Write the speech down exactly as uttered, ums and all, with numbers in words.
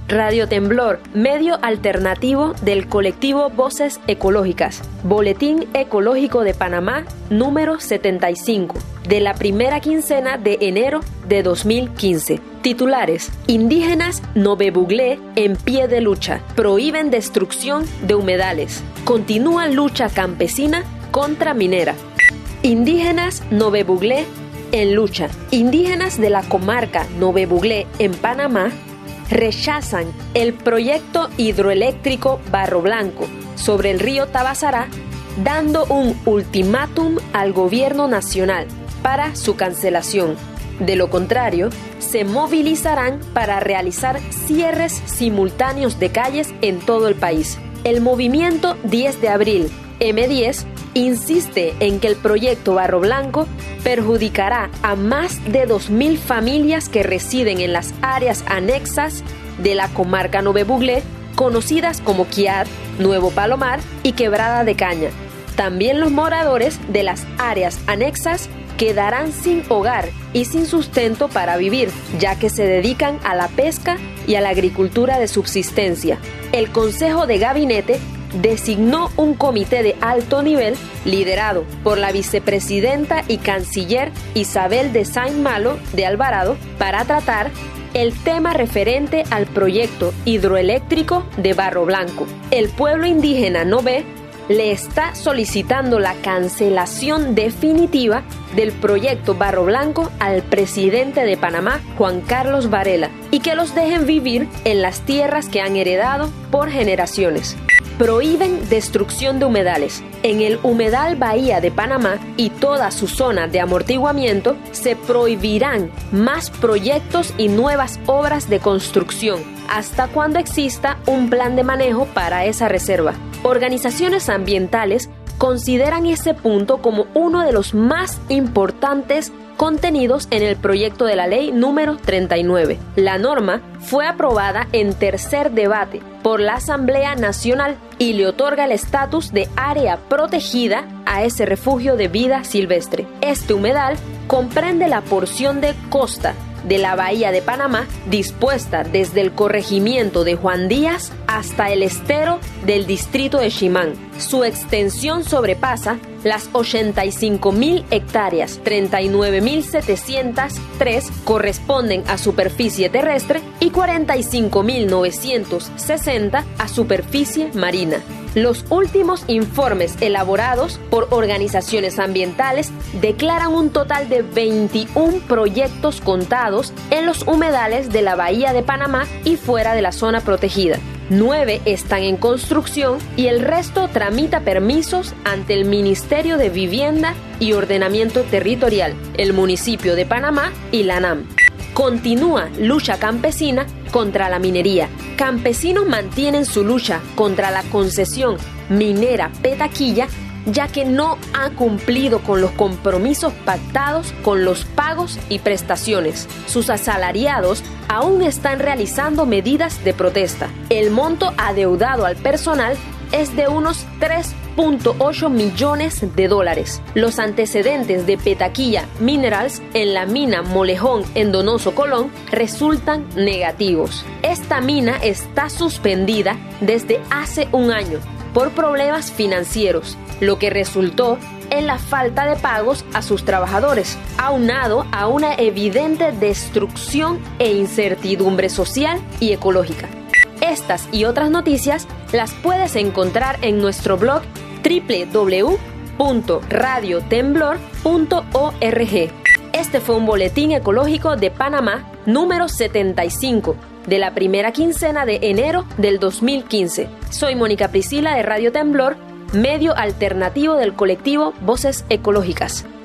Radio Temblor, medio alternativo del colectivo Voces Ecológicas. Boletín Ecológico de Panamá, número setenta y cinco, de la primera quincena de enero de dos mil quince. Titulares: Indígenas Nove Buglé en pie de lucha. Prohíben destrucción de humedales. Continúa lucha campesina contra minera. Indígenas Nove Buglé en lucha. Indígenas de la comarca Nove Buglé en Panamá rechazan el proyecto hidroeléctrico Barro Blanco sobre el río Tabasará, dando un ultimátum al gobierno nacional para su cancelación. De lo contrario, se movilizarán para realizar cierres simultáneos de calles en todo el país. El movimiento diez de abril, eme diez, insiste en que el proyecto Barro Blanco perjudicará a más de dos mil familias que residen en las áreas anexas de la comarca Nove Buglé, conocidas como Quiar, Nuevo Palomar y Quebrada de Caña. También los moradores de las áreas anexas quedarán sin hogar y sin sustento para vivir, ya que se dedican a la pesca y a la agricultura de subsistencia. El Consejo de Gabinete designó un comité de alto nivel liderado por la vicepresidenta y canciller Isabel de Saint-Malo de Alvarado para tratar el tema referente al proyecto hidroeléctrico de Barro Blanco. El pueblo indígena Nové le está solicitando la cancelación definitiva del proyecto Barro Blanco al presidente de Panamá, Juan Carlos Varela, y que los dejen vivir en las tierras que han heredado por generaciones. Prohíben destrucción de humedales. En el humedal Bahía de Panamá y toda su zona de amortiguamiento se prohibirán más proyectos y nuevas obras de construcción hasta cuando exista un plan de manejo para esa reserva. Organizaciones ambientales consideran ese punto como uno de los más importantes contenidos en el proyecto de la ley número treinta y nueve. La norma fue aprobada en tercer debate por la Asamblea Nacional y le otorga el estatus de área protegida a ese refugio de vida silvestre. Este humedal comprende la porción de costa de la Bahía de Panamá, dispuesta desde el corregimiento de Juan Díaz hasta el estero del distrito de Chimán. Su extensión sobrepasa las ochenta y cinco mil hectáreas, treinta y nueve mil setecientos tres corresponden a superficie terrestre y cuarenta y cinco mil novecientos sesenta a superficie marina. Los últimos informes elaborados por organizaciones ambientales declaran un total de veintiún proyectos contados en los humedales de la Bahía de Panamá y fuera de la zona protegida. Nueve están en construcción y el resto tramita permisos ante el Ministerio de Vivienda y Ordenamiento Territorial, el municipio de Panamá y la ANAM. Continúa lucha campesina contra la minería. Campesinos mantienen su lucha contra la concesión minera Petaquilla, ya que no ha cumplido con los compromisos pactados con los pagos y prestaciones. Sus asalariados aún están realizando medidas de protesta. El monto adeudado al personal es de unos tres punto ocho millones de dólares. Los antecedentes de Petaquilla Minerals en la mina Molejón en Donoso, Colón, resultan negativos. Esta mina está suspendida desde hace un año por problemas financieros, lo que resultó en la falta de pagos a sus trabajadores, aunado a una evidente destrucción e incertidumbre social y ecológica. Estas y otras noticias las puedes encontrar en nuestro blog doble u doble u doble u punto radio temblor punto org. Este fue un boletín ecológico de Panamá número setenta y cinco de la primera quincena de enero del dos mil quince. Soy Mónica Priscila de Radio Temblor, medio alternativo del colectivo Voces Ecológicas.